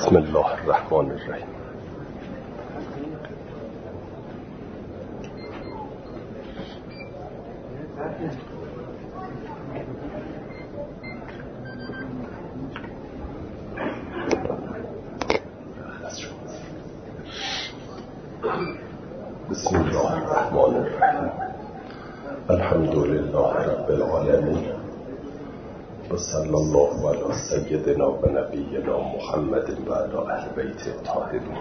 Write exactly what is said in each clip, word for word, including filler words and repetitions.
بسم الله الرحمن الرحیم. بسم الله الرحمن الرحیم. الحمد لله رب العالمین و صلی الله علی سیدنا و نبینا محمد و علی اهل بیت الطاهرین.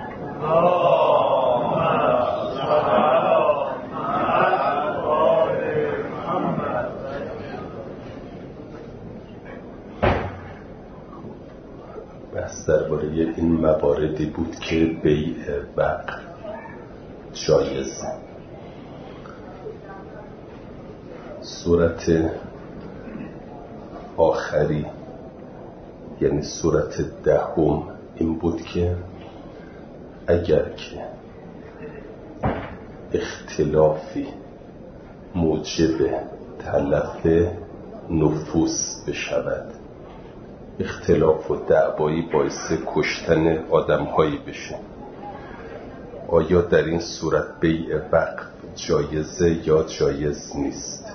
بحث درباره این مواردی بود که بیع وقف جایز. صورت آخری یعنی صورت دهم این بود که اگر که اختلافی موجب تلف نفوس بشود، اختلاف و دعوایی باعث کشتن آدم‌هایی بشه، آیا در این صورت بیع وقف جایزه یا جایز نیست؟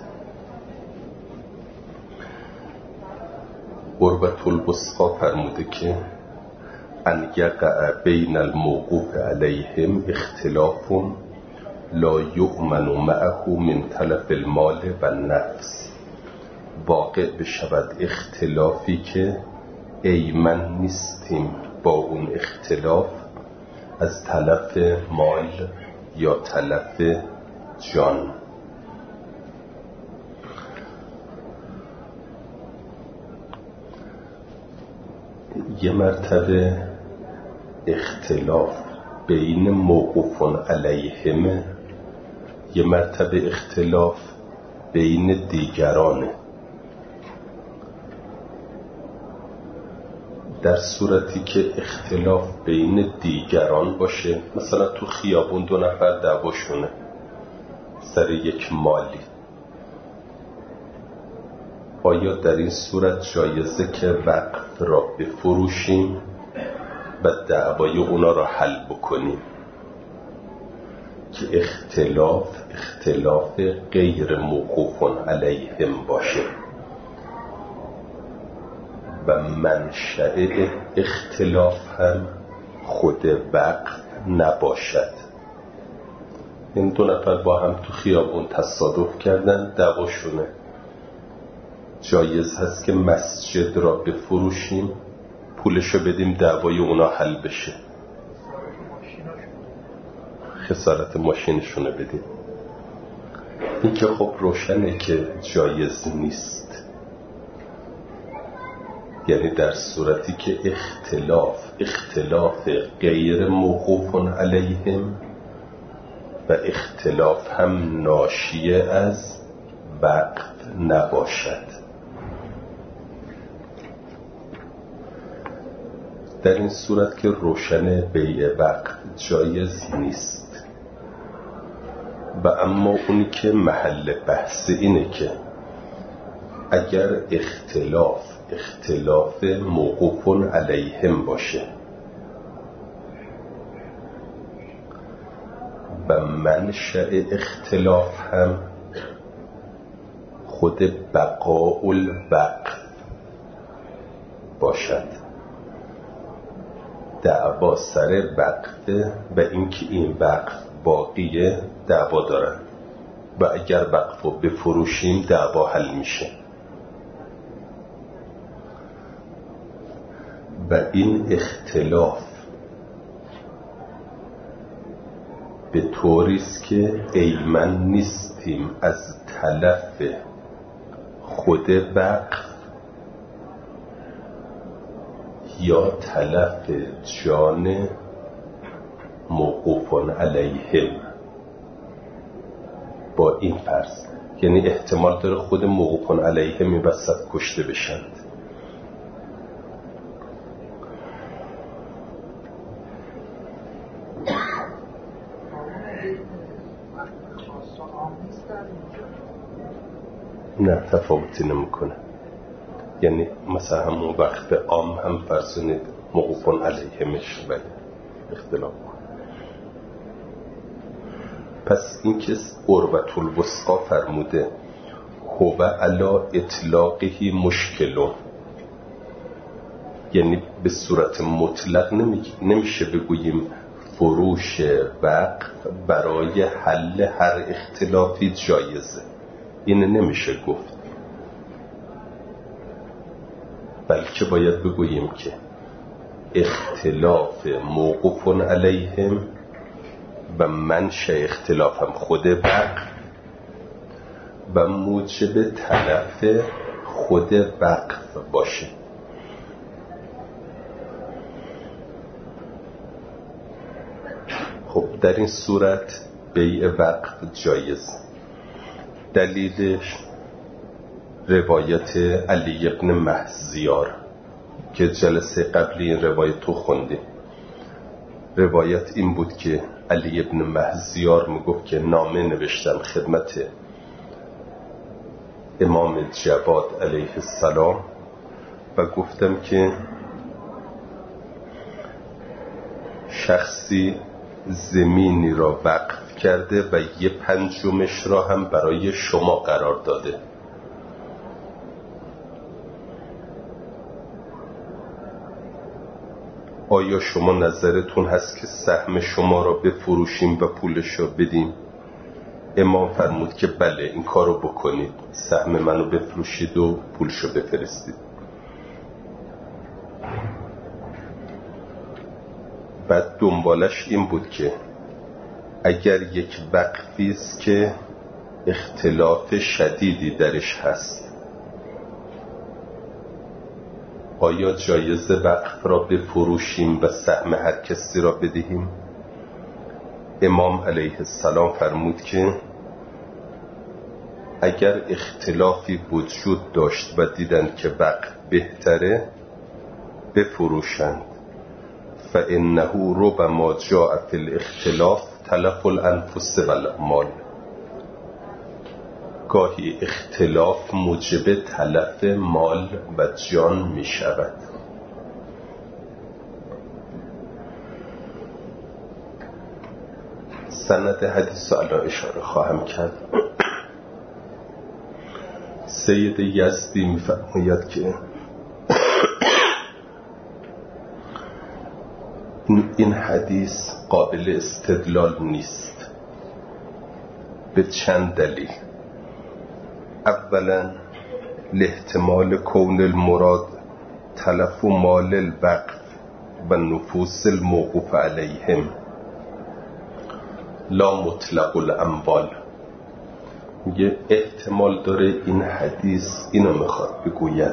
قربت الوثقی فرموده که ان یقع بین الموقوف علیهم اختلاف لا یؤمن معه من تلف المال و النفس. واقع بشود اختلافی که ایمن نیستیم با اون اختلاف از تلف مال یا تلف جان. یه مرتبه اختلاف بین موقوفون علیهم، یه مرتبه اختلاف بین دیگرانه. در صورتی که اختلاف بین دیگران باشه، مثلا تو خیابون دو نفر دعواشونه سر یک مالی، آیا در این صورت جایزه که وقف را بفروشیم و دعوای اونا را حل بکنیم که اختلاف اختلاف غیر موقوف علیهم باشه و منشأ اختلاف هم خود وقف نباشد؟ این دو نفر با هم تو خیابون تصادف کردن، دعواشونه، جایز هست که مسجد را بفروشیم، پولشو بدیم، دعوای اونا حل بشه، خسارت ماشینشونو بدیم؟ این که خب روشنه که جایز نیست. یعنی در صورتی که اختلاف اختلاف غیر موقوف علیهم و اختلاف هم ناشی از وقف نباشد. در این صورت که روشن بیع وقف جایز نیست. و اما اونی که محل بحث اینه که اگر اختلاف اختلاف موقوف علیهم باشه و منشأ اختلاف هم خود بقاء الوقف باشد، دعوا سر وقفه و اینکه این وقف باقیه دعوا دارن و اگر وقف رو بفروشیم دعوا حل میشه. و این اختلاف به طوریست که ایمن نیستیم از تلف خود وقف یا تلف جان موقوف علیهم. با این فرض یعنی احتمال داره خود موقوف علیهم این وسط کشته بشند. نه تفاوتی نمیکنه. یعنی مثلا همون وقت عام هم فرضونید موقوف علیهمش و اختلاف. پس این که عروة الوثقی فرموده هو علی اطلاقه مشکلون، یعنی به صورت مطلق نمیشه بگوییم فروش وقف برای حل هر اختلافی جایزه، این نمیشه گفت، بلکه باید بگوییم که اختلاف موقوف علیهم و منشأ اختلاف هم خود وقف و موجب تلف خود وقف باشه. خب در این صورت بیع وقف جایز. دلیلش روایت علی ابن مهزیار که جلسه قبلی این روایت تو خوندیم. روایت این بود که علی ابن مهزیار میگفت که نامه نوشتم خدمت امام جواد علیه السلام و گفتم که شخصی زمینی را وقف کرده و یه پنجمش را هم برای شما قرار داده. آیا شما نظرتون هست که سهم شما را بفروشیم و پولش را بدیم؟ امام فرمود که بله این کار رو بکنید، سهم منو بفروشید و پولش رو بفرستید. بعد دنبالش این بود که اگر یک وقفی است که اختلاف شدیدی درش هست، آیا جایز وقف را بفروشیم و سهم هر کسی را بدهیم؟ امام علیه السلام فرمود که اگر اختلافی وجود داشت و دیدن که وقف بهتره بفروشند، فإنه ربما جاء فی الاختلاف تلف الانفس والمال. گاهی اختلاف موجب تلف مال و جان می شود. سند حدیث الان اشاره خواهم کرد. سید یزدی می فرماید که این حدیث قابل استدلال نیست به چند دلیل. اولا لاحتمال کون المراد تلف مال الوقف و نفوس الموقوف علیهم لا مطلق الاموال. میگه احتمال داره این حدیث اینو میخواد بگوید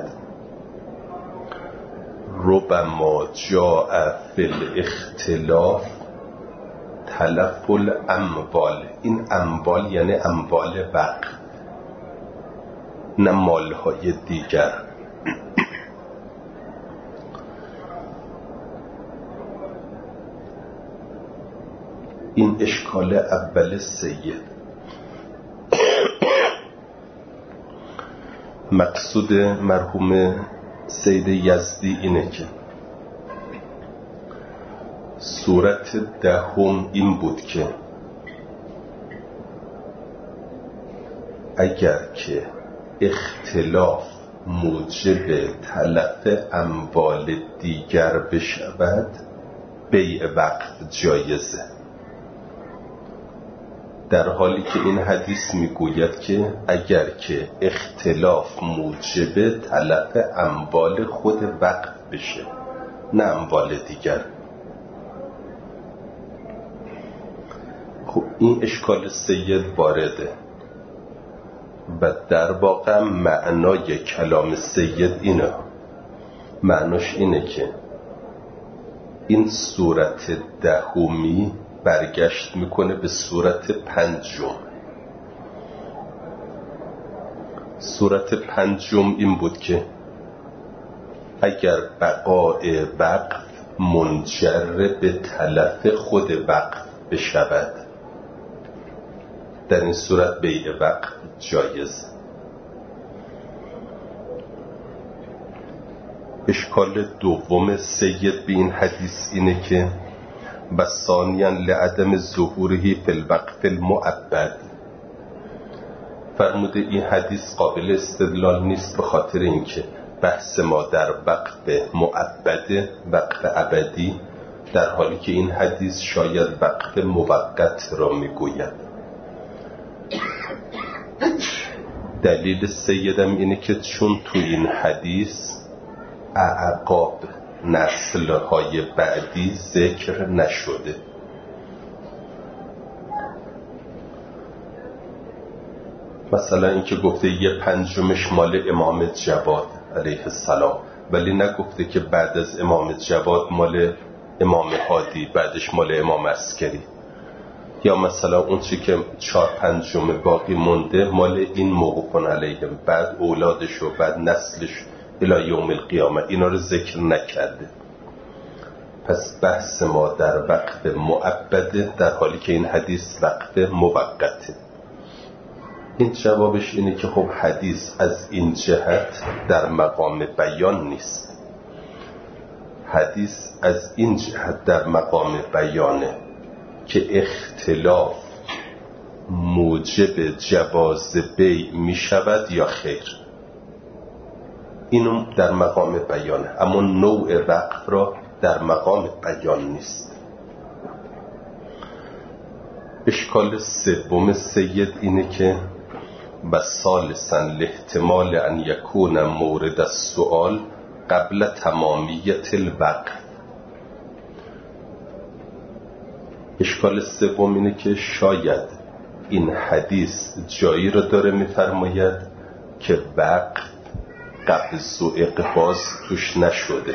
ربما جاء فی الاختلاف تلف الاموال. این اموال یعنی اموال وقف، نه مالهای دیگر. این اشکال اول سید. مقصود مرحوم سید یزدی اینه که صورت دهم این بود که اگر که اختلاف موجب تلف اموال دیگر بشود بیع وقف جایزه، در حالی که این حدیث میگوید که اگر که اختلاف موجب تلف اموال خود وقف بشه نه اموال دیگر. خب این اشکال سید وارده و در واقع معنای کلام سید اینه، معناش اینه که این صورت دهمی برگشت میکنه به صورت پنجم. صورت پنجم این بود که اگر بقای وقف منجر به تلف خود وقف بشود در این صورت بیع وقف جایز. اشکال دوم سید به این حدیث اینه که و ثانیاً لعدم ظهوره فی الوقف المعبد، فرموده این حدیث قابل استدلال نیست به خاطر اینکه بحث ما در وقف معبد، وقف ابدی، در حالی که این حدیث شاید وقف موقت را میگوید. دلیل سیدم اینه که چون تو این حدیث اعقاب نسل‌های بعدی ذکر نشده. مثلا اینکه گفته یه پنجمش مال امام جواد علیه السلام، ولی نگفته که بعد از امام جواد مال امام هادی، بعدش مال امام عسکری. یا مثلا اون چی که چهار پنجم باقی مونده مال این موقوفون علیهم، بعد اولادش و بعد نسلش الی یوم القیامه، اینا رو ذکر نکرده. پس بحث ما در وقت معبده، در حالی که این حدیث وقت موقته. این جوابش اینه که خب حدیث از این جهت در مقام بیان نیست. حدیث از این جهت در مقام بیانه که اختلاف موجب جواز بیع می شود یا خیر. اینو در مقام بیانه، اما نوع وقف را در مقام بیان نیست. اشکال سوم سید اینه که و ثالثاً لاحتمال ان یکون مورد السؤال قبل تمامیت الوقف. اشکال سوم اینه که شاید این حدیث جایی را داره می‌فرماید که وقف قبض و اقباض توش نشده،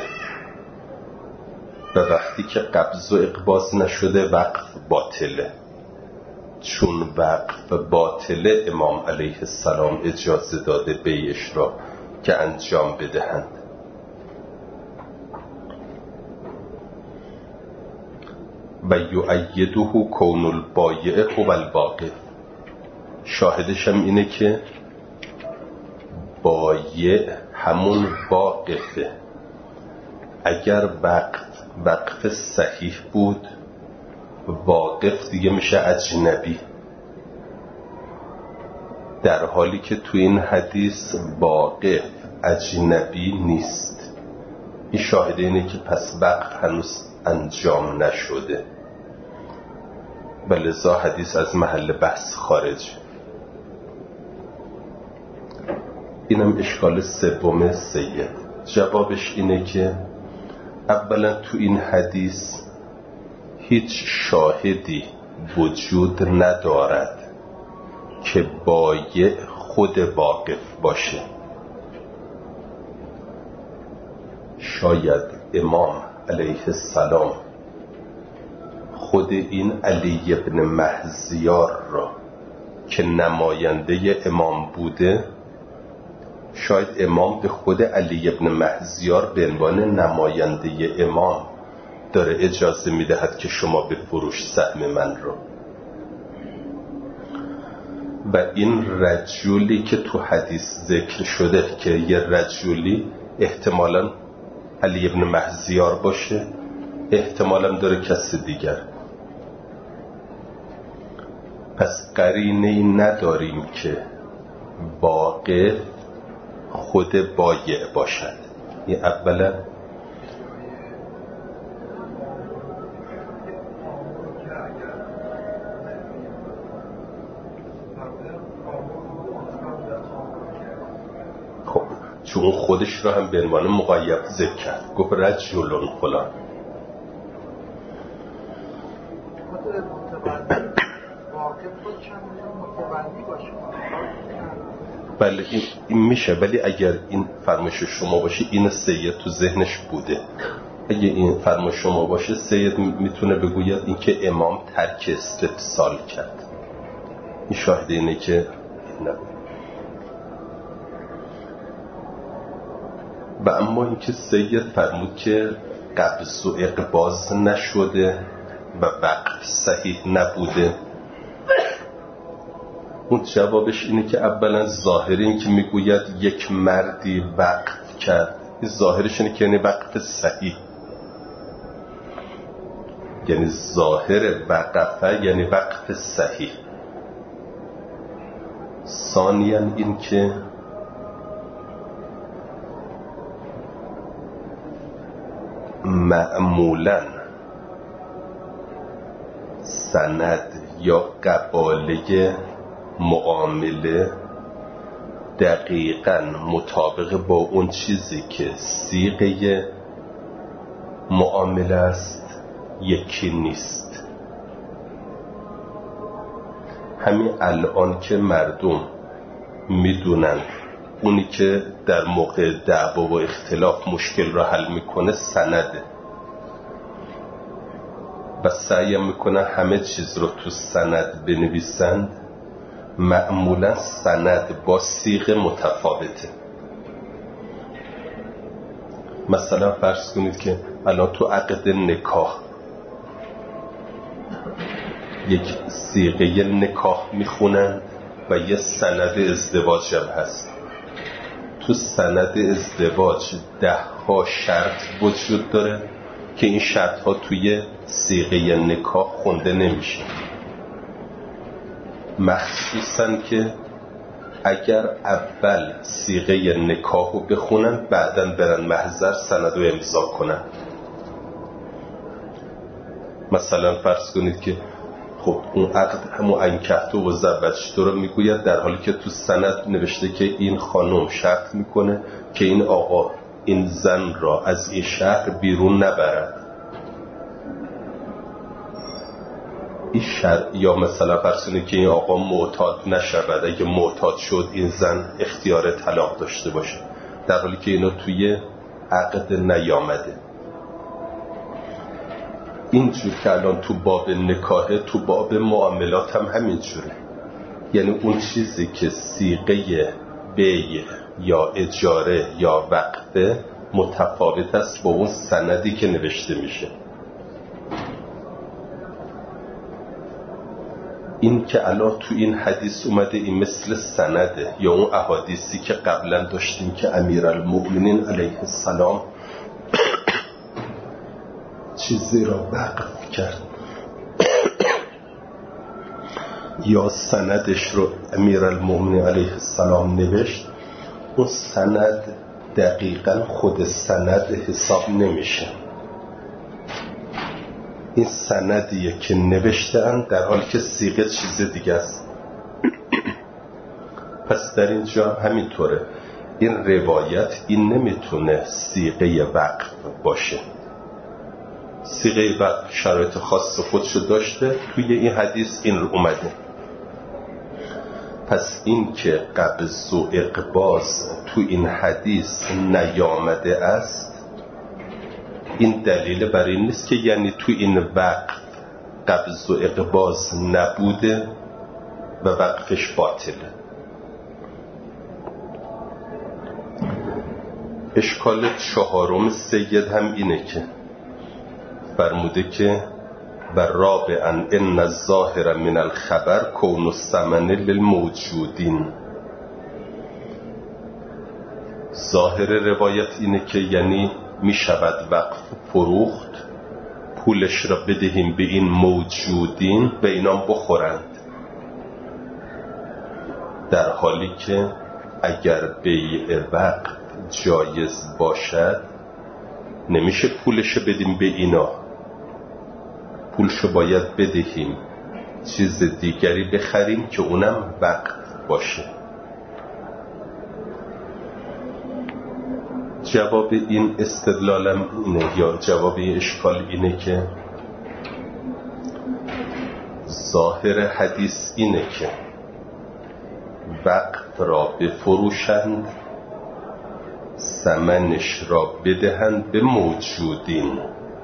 و وقتی که قبض و اقباض نشده وقف باطله. چون وقف باطله امام علیه السلام اجازه داده بیعش را که انجام بدهند. و یؤیده کون البایع هو الواقف. شاهدش هم اینه که بایع همون واقفه. اگر وقف وقف صحیح بود، واقف دیگه میشه اجنبی، در حالی که تو این حدیث واقف اجنبی نیست. این شاهد اینه که پس وقف هنوز انجام نشده و لذا حدیث از محل بحث خارج. اینم اشکال سوم سید. جوابش اینه که اولا تو این حدیث هیچ شاهدی وجود ندارد که بایع خود واقف باشه. شاید امام علیه السلام خود این علی ابن مهزیار را که نماینده امام بوده، شاید امام به خود علی ابن مهزیار به عنوان نماینده امام داره اجازه میدهد که شما بفروش سهم من رو. و این رجولی که تو حدیث ذکر شده که یه رجولی احتمالاً علی ابن مهزیار باشه، احتمالاً داره کسی دیگر. پس قرینه‌ای نداریم که واقف خود بایع باشد. این اولا. خب چون خودش را هم به عنوان مقید ذکر کرد، گفت رجلون فلان. بله این میشه، ولی اگر این فرمایش شما باشه، این سید تو ذهنش بوده. اگه این فرمایش شما باشه، سید میتونه بگوید این که امام ترک استفسال کرد. این شاهد اینه که نبود. و اما اینکه سید فرمود که قبض و اقباض نشده و وقف صحیح نبوده، اون جوابش اینه که اولا ظاهر این که میگوید یک مردی وقف کرد، این ظاهرش اینه که یعنی وقف صحیح، یعنی ظاهر وقفه یعنی وقف صحیح. ثانیاً این که معمولاً سند یا قباله معامله دقیقاً مطابق با اون چیزی که صیغه معامله است یکی نیست. همین الان که مردم میدونن اونی که در موقع دعوا و اختلاف مشکل را حل میکنه سنده و سعی میکنن همه چیز رو تو سند بنویسند، معمولا سند با صیغه متفاوته. مثلا فرض کنید که الان تو عقد نکاح یک صیغه نکاح میخونن و یه سند ازدواج هم هست. تو سند ازدواج ده ها شرط وجود داره که این شرط ها توی صیغه نکاح خونده نمیشه، مخصوصاً که اگر اول صیغه نکاح رو بخونن بعداً برن محضر سند رو امضا کنن. مثلا فرض کنید که خب اون عقد همون انکحتو و زوجتو رو میگوید، در حالی که تو سند نوشته که این خانم شرط میکنه که این آقا این زن را از این شهر بیرون نبرد. این شرط، یا مثلا فرض کنید که این آقا معتاد نشود، اگه معتاد شد این زن اختیار طلاق داشته باشه، در حالی که اینا توی عقد نیامده. اینجور که الان تو باب نکاح، تو باب معاملات هم همینجوره. یعنی اون چیزی که صیغه بیع یا اجاره یا وقفه متفاوت است با اون سندی که نوشته میشه. این که الان تو این حدیث اومده این مثل سنده، یا اون احادیثی که قبلا داشتیم که امیرالمؤمنین علیه السلام چیزی را وقف کرد یا سندش رو امیرالمؤمنین علیه السلام نوشت، اون سند دقیقاً خود سند حساب نمیشه. این سندیه که نوشتن در حالی که صیغه چیز دیگه است. پس در اینجا همینطوره، این روایت این نمیتونه صیغه وقف باشه. صیغه وقف شرایط خاص خودشو داشته، توی این حدیث این رو اومده. پس این که قبض و اقباض تو این حدیث نیامده است، این دلیل بر این نیست که یعنی تو این وقف قبض و اقباض نبوده و وقفش باطله. اشکال چهارم سید هم اینه که فرموده که و رابعاً ان الظاهر من الخبر کون الثمن للموجودین. ظاهر روایت اینه که یعنی می شود وقف فروخت، پولش را بدهیم به این موجودین و اینا بخورند، در حالی که اگر بیع وقف جایز باشد نمیشه پولش بدیم به اینا، پولشو باید بدهیم چیز دیگری بخریم که اونم وقف باشه. جواب این استدلالم اینه، یا جواب این اشکال اینه که ظاهر حدیث اینه که وقف را بفروشند، ثمنش را بدهند به موجودین،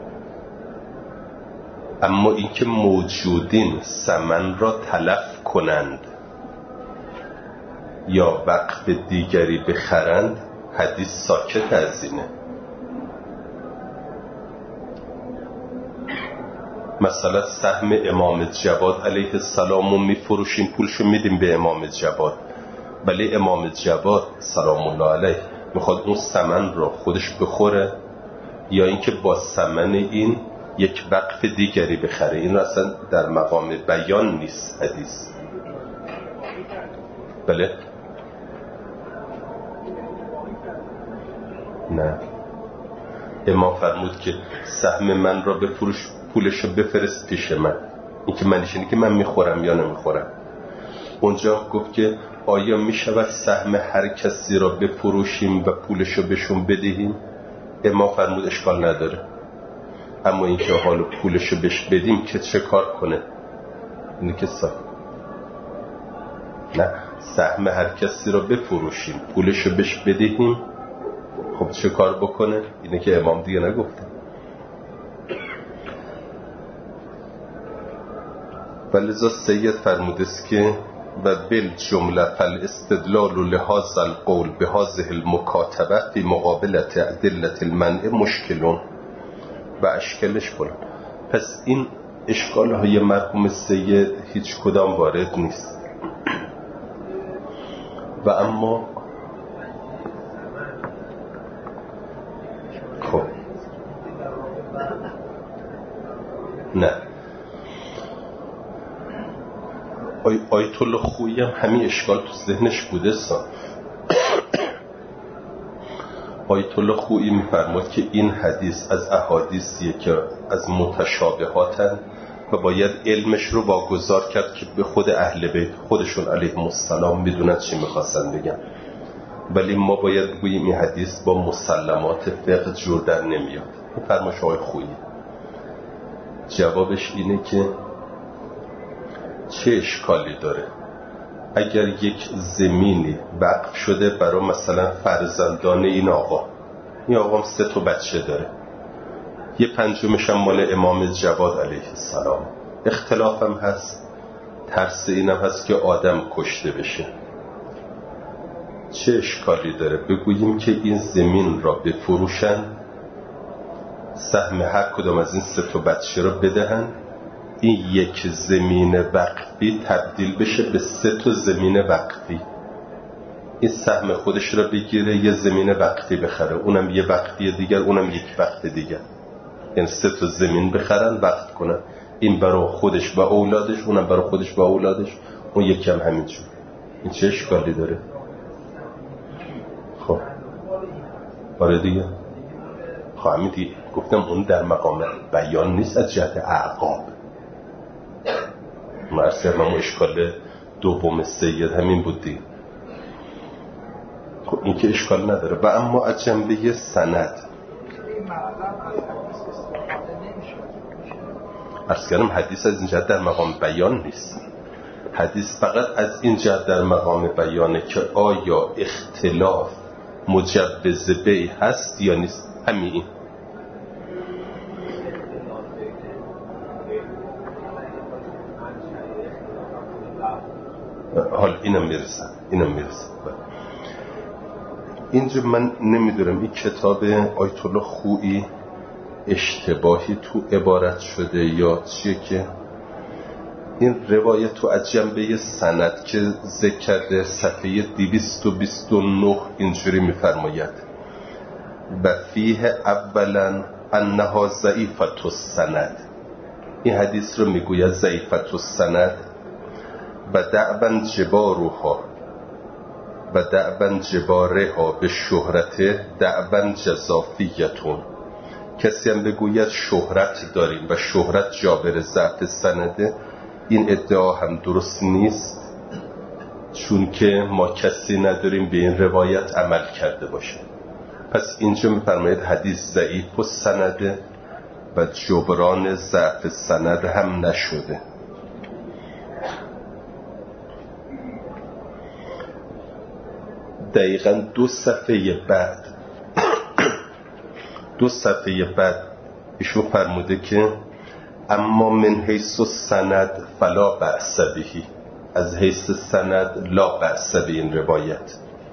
اما اینکه موجودین ثمن را تلف کنند یا وقف دیگری بخرند، حدیث ساکت از اینه. مثلا سهم امام جواد علیه السلام رو میفروشیم، پولشو میدیم به امام جواد، ولی امام جواد سلام الله علیه میخواد اون ثمن رو خودش بخوره یا اینکه با ثمن این یک وقف دیگری بخره؟ این اصلا در مقام بیان نیست حدیث. بله؟ نه، امام فرمود که سهم من را بفروش، پولشو بفرست پیش من. این که معنیش اینه که من میخورم یا نمیخورم. اونجا گفت که آیا میشود سهم هر کسی را بفروشیم و پولشو بهشون بدهیم؟ امام فرمود اشکال نداره، اما این که حالا پولشو بهش بدیم که چه کار کنه؟ اینه که سا نه، سهم هر کسی را بفروشیم پولشو بهش بدهیم، خب چه کار بکنه؟ اینه که امام دیگه نگفته. ولذا سید فرموده است که و بالجمله فالاستدلال لهذا القول بهذه المکاتبه فی مقابلت ادله المنع مشکلون و اشکالش بلند. پس این اشکال های مرحوم سید هیچ کدام وارد نیست. و اما خب نه، آی آیت الله خویی هم همین اشکال تو ذهنش بوده سا. آیت الله خویی میفرماد که این حدیث از احادیثیه که از متشابهاتن و باید علمش رو واگذار کرد که به خود اهل بیت خودشون علیهم السلام میدونن چی میخواستن بگن، ولی ما باید بگوییم این حدیث با مسلمات فقه جور در نمیاد. این فرمایش آقای خویی. جوابش اینه که چه اشکالی داره اگر یک زمینی وقف شده برای مثلا فرزندان این آقا، این آقا هم سه تا بچه داره، یه پنجمش هم مال امام جواد علیه السلام، اختلاف هم هست، ترس اینم هست که آدم کشته بشه، چه اشکالی داره بگوییم که این زمین را بفروشن، سهم هر کدام از این سه تا بچه را بدهن، این یک زمین وقفی تبدیل بشه به سه تا زمین وقفی، این سهم خودش را بگیره یه زمین وقفی بخره، اونم یه وقفی دیگر، اونم یک وقف دیگر، یعنی سه تا زمین بخرن وقف کنن، این برای خودش و اولادش، اونم برای خودش و اولادش، اون یکم همینجور. این چه اشکالی داره؟ خب آره دیگه، خب همین دیگه گفتم اون در مقام بیان نیست از جهت اعقاب. مرسی همون اشکال دوم سید همین بود دیگه. خب این که اشکال نداره. و اما از جنبه سند عرض کردم حدیث از این جهت در مقام بیان نیست، حدیث فقط از این جهت در مقام بیانه که آیا اختلاف مجوز بیع هست یا نیست، همین. حال اینم میرسن اینم میرسن اینجا من نمیدونم این کتاب آیت الله خویی اشتباهی تو عبارت شده یا چیه که این روایت تو از جنبه سند که ذکر کرده صفحه دویست و بیست و نه اینجوری میفرماید و فیه اولا انها ضعیفة السند، این حدیث رو میگوید ضعیفة السند و دعبن جبارها و دعبن جبارها به شهرت دعبن جزافیتون، کسی هم بگوید شهرت داریم و شهرت جابر ضعف سنده، این ادعا هم درست نیست، چون که ما کسی نداریم به این روایت عمل کرده باشه. پس اینجا میفرماید حدیث ضعیف و سنده و جبران ضعف سند هم نشده. دقیقاً دو صفحه بعد دو صفحه بعد ایشون فرموده که اما من حیث سند فلا بأس به، از حیث سند لا بأس به این روایت.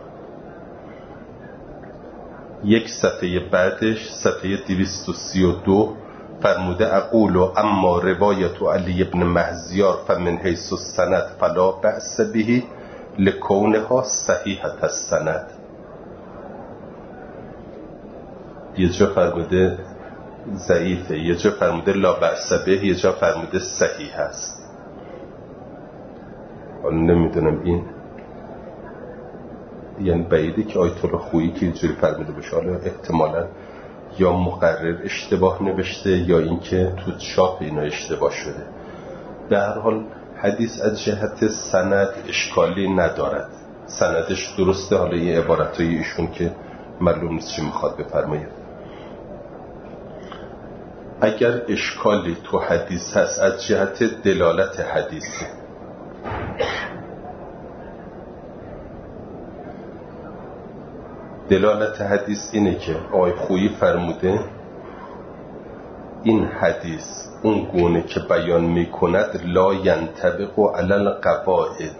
یک صفحه بعدش صفحه دویست و سی و دو فرموده اقول اما روایت علی ابن مهزیار فمن حیث سند فلا بأس به لکونها صحیحة السند. یه جا فرموده ضعیفه، یه جا فرموده لا بأس به، یه جا فرموده صحیح هست. حالا نمیدونم این یعنی بعیده که آیت الله خویی که اینجوری فرموده باشه، حالا احتمالاً یا مقرر اشتباه نوشته یا اینکه تو چاپ اینا اشتباه شده. در هر حال حدیث از جهت سند اشکالی ندارد، سندش درسته. حالا یه عبارتای ایشون که معلوم نیست چی میخواد بفرماید. اگر اشکالی تو حدیث هست از جهت دلالت حدیثه، دلالت حدیث اینه که آقای خویی فرموده این حدیث اون گونه که بیان میکند لا ینطبق علی القواعد،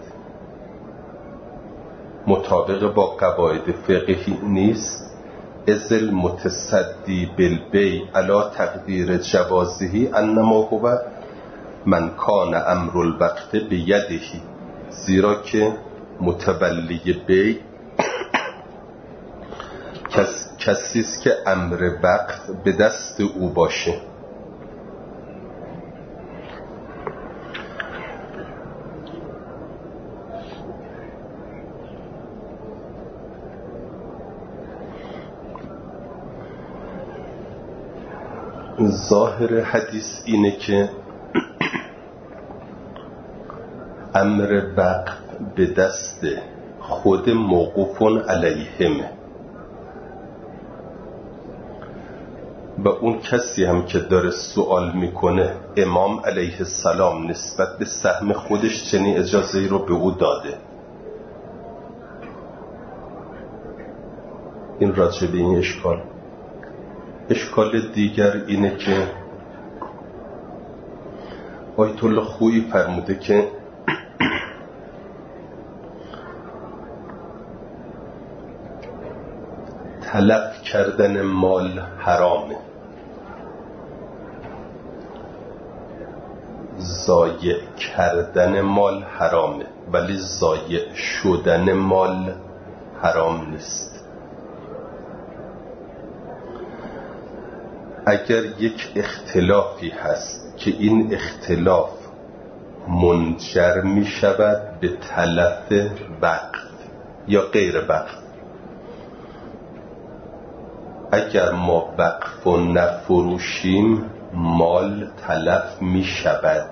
مطابق با قواعد فقهی نیست. اذ المتصدی بالبیع علی تقدیر جوازه انما هو من کان امر الوقت بیده، زیرا که متولی بیع کس کسیست که امر وقت به دست او باشه. ظاهر حدیث اینه که امر وقت به دست خود موقوفون علیهم و اون کسی هم که داره سوال میکنه امام علیه السلام نسبت به سهم خودش چنین اجازه‌ای رو به او داده. این راجع به این اشکال. اشکال دیگر اینه که آیت الله خویی فرموده که تلف کردن مال حرامه، ضایع کردن مال حرامه، ولی ضایع شدن مال حرام نیست. اگر یک اختلافی هست که این اختلاف منجر می شود به تلف وقت یا غیر وقت، اگر ما وقف و نفروشیم مال تلف می شود.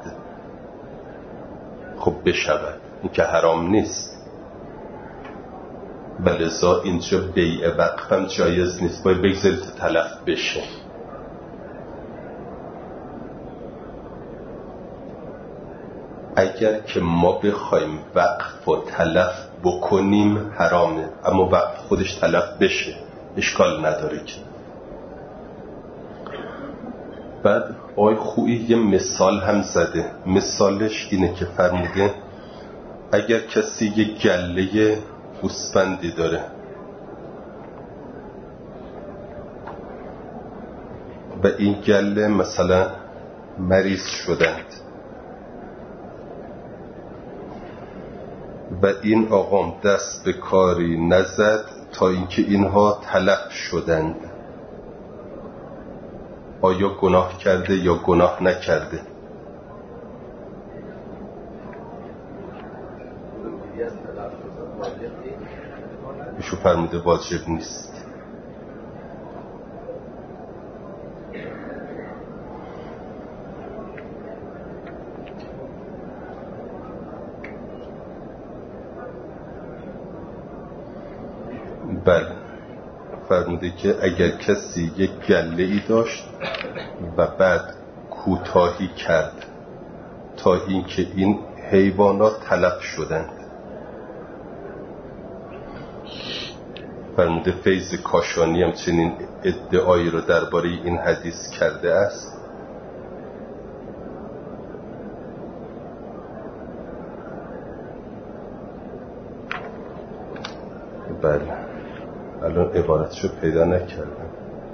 خب بشود، این که حرام نیست، بلذا اینجا بیع وقف هم جایز نیست، باید بگذارید تلف بشه. اگر که ما بخوایم وقف و تلف بکنیم حرامه، اما وقف خودش تلف بشه اشکال نداره که. بعد آقای خویی یه مثال هم زده. مثالش اینه که فرموده اگر کسی یه گله گوسفندی داره و این گله مثلا مریض شدند و این آقام دست به کاری نزد تا اینکه اینها تلف شدند، آیا گناه کرده یا گناه نکرده؟ ایشو فرموده واجب نیست. بله، فرموده که اگر کسی یک گله ای داشت و بعد کوتاهی کرد تا اینکه این حیوانات تلف شدند، فرموده فیض کاشانی هم چنین ادعایی رو درباره این حدیث کرده است. بله، الان عبارتشو پیدا نکردم.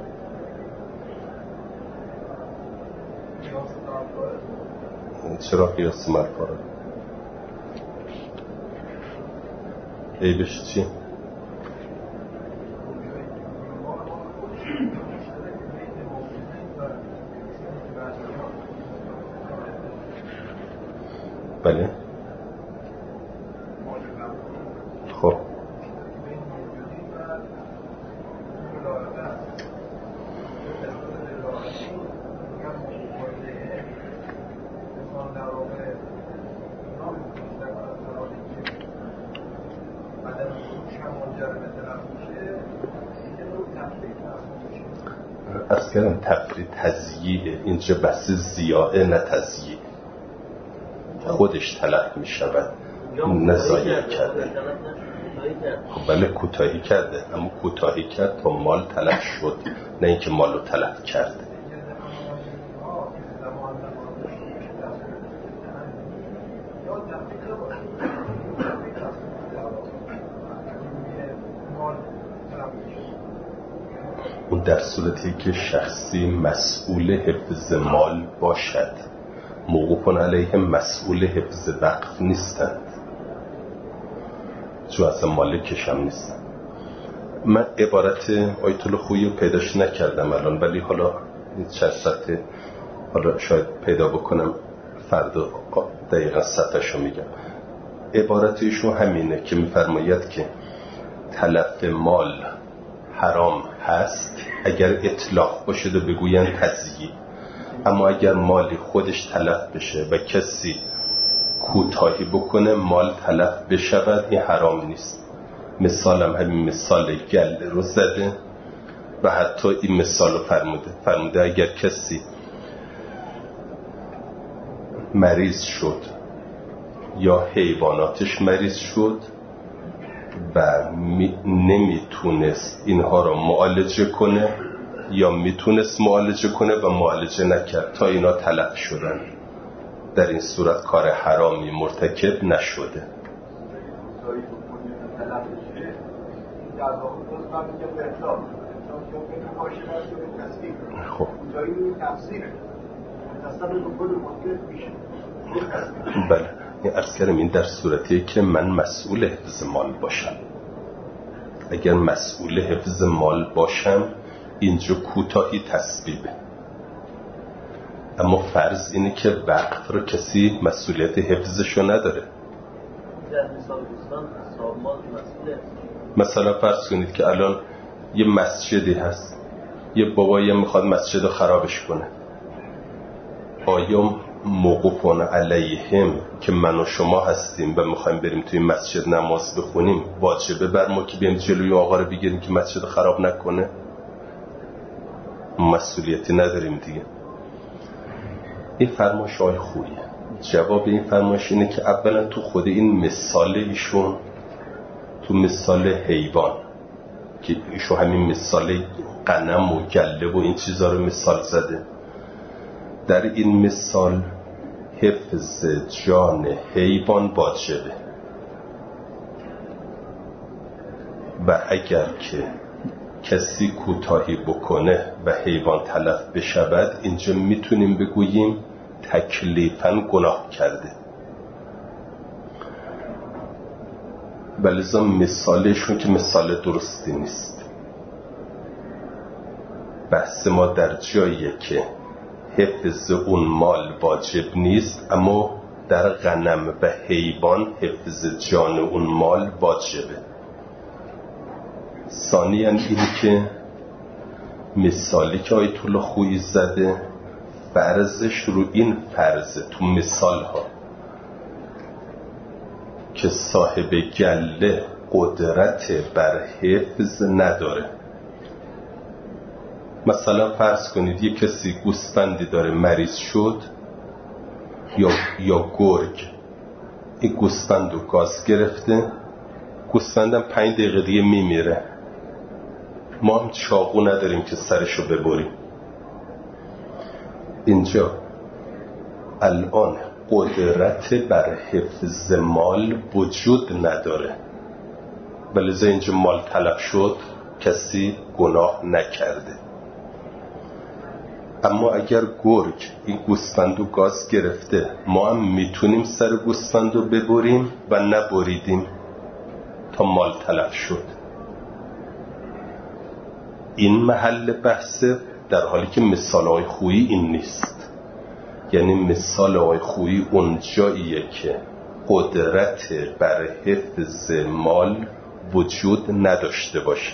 چرا قیاس مرفوع؟ عیبش چی؟ خب از کردم تفرید تزییه، اینجا بحث زیاه نه تزییه، خودش تلف می شود نه ضایع کرده. خب بله کوتاهی کرده، اما کوتاهی کرد تا مال تلف شد نه اینکه مال رو تلف کرده. اون در صورتی که شخصی مسئول حفظ مال باشد، موقوفون علیه مسئول حفظ وقف نیستند، چون اصلا مالکش هم نیستند. من عبارت آیت الله خویی رو پیداش نکردم الان، ولی حالا چند سطح حالا شاید پیدا بکنم، فردا دقیقا سطحشو میگم. عبارت ایشون همینه که میفرماید که تلف مال حرام هست اگر اطلاق باشه و بگوین تزییع، اما اگر مالی خودش تلف بشه و کسی کوتاهی بکنه مال تلف بشود، این حرام نیست. مثال هم همین مثال گله رو زده و حتی این مثال رو فرموده فرموده اگر کسی مریض شد یا حیواناتش مریض شد و نمیتونست اینها رو معالجه کنه یا میتونست معالجه کنه و معالجه نکرد تا اینا تلف شدن، در این صورت کار حرامی مرتکب نشده. خب بله، این عرض کردم این در صورتیه که من مسئول حفظ مال باشم. اگر مسئول حفظ مال باشم اینجا کوتاهی تسبیبه، اما فرض اینه که وقف رو کسی مسئولیت حفظشو نداره. مثلا فرض کنید که الان یه مسجدی هست، یه بابایی میخواد مسجد رو خرابش کنه، آیا موقوفون علیهم که من و شما هستیم و میخوایم بریم توی مسجد نماز بخونیم واجبه بر ما که بریم جلوی آقا رو بگیریم که مسجد خراب نکنه؟ مسئولیتی نداریم دیگه. این فرمایش های خوبیه. جواب این فرمایش اینه که اولا تو خود این مثال ایشون، تو مثال حیوان که ایشون همین مثال غنم و گله و این چیزا رو مثال زده، در این مثال حفظ جان حیوان واجبه و اگر که کسی کوتاهی بکنه و حیوان تلف بشود اینجا میتونیم بگوییم تکلیفاً گناه کرده. بلزا مثالشون که مثال درستی نیست. بحث ما در جاییه که حفظ اون مال واجب نیست، اما در غنم و حیوان حفظ جان اون مال واجبه. ثانیاً این که مثالی که آیت الله خویی زده فرضش رو این فرضه تو مثال ها که صاحب گله قدرت بر حفظ نداره. مثلا فرض کنید یک کسی گوسفندی داره مریض شد یا یا گرگ، این گوسفند رو گاز گرفته، گوسفندم پنج دقیقه دیگه میمیره، ما هم چاقو نداریم که سرشو ببریم. اینجا الان قدرت بر حفظ مال وجود نداره، بلکه اینجا مال تلف شد، کسی گناه نکرده. اما اگر گرگ این گوسفندو گاز گرفته، ما هم میتونیم سر گوسفندو ببریم و نبریدیم تا مال تلف شد. این محل بحثه، در حالی که مثال آقای خویی این نیست. یعنی مثال آقای خویی اون جاییه که قدرت بر حفظ مال وجود نداشته باشه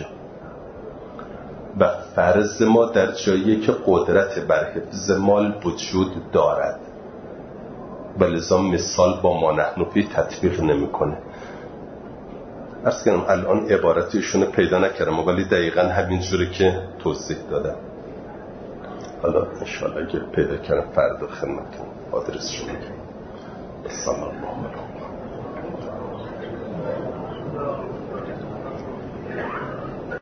و فرض ما در جایی که قدرت بر حفظ مال وجود دارد و لذا مثال با ما نحن فی تطبیق نمیکنه. عرض کنم الان عبارتیشون پیدا نکردم ولی دقیقا همین جوری که توضیح دادم. حالا انشاءالله اگه پیدا کردم فردا خدمتتون آدرسشون میگم. السلام علیکم.